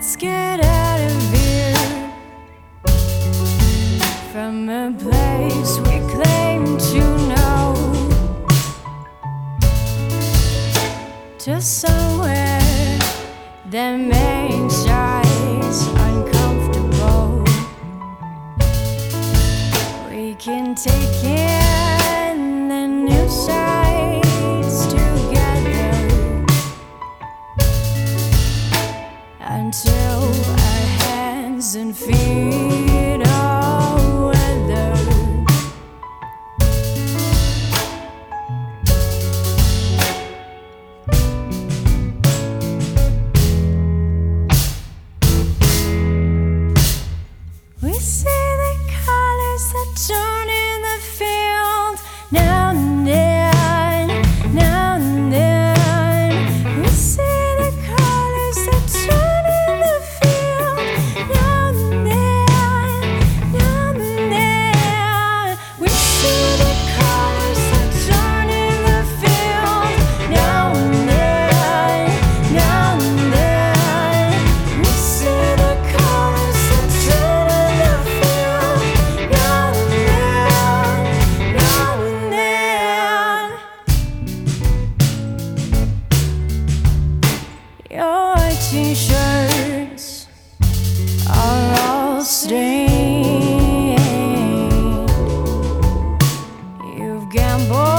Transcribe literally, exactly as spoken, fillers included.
Let's get out of here, from a place we claim to know, to somewhere that makes us uncomfortable. We can take in the new sights together until our hands and feet are weathered. We see the colors that turn in the field now and then, now and then. We see the colors that turn in the field now and then, now and then. We see the colors that turn in the field now and then, now and then. We see the colors that turn in the field now and then, now and then. Your white t-shirts are all stained. You've gambled